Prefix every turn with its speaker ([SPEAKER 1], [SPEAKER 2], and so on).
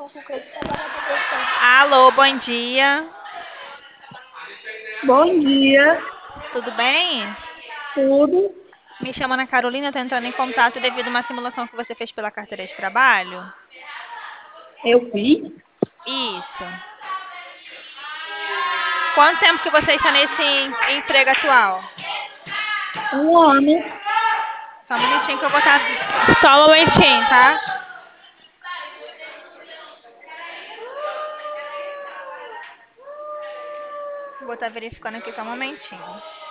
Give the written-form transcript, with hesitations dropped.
[SPEAKER 1] Alô, bom dia.
[SPEAKER 2] Bom dia,
[SPEAKER 1] Tudo bem?
[SPEAKER 2] tudo.
[SPEAKER 1] Me chamo Ana Carolina, estou entrando em contato devido a uma simulação que você fez pela carteira de trabalho.
[SPEAKER 2] Eu fiz
[SPEAKER 1] Isso. Quanto tempo que você está nesse emprego atual?
[SPEAKER 2] um ano.
[SPEAKER 1] Só um minutinho que eu vou estar. Só um momentinho, tá? Vou estar verificando aqui só um momentinho.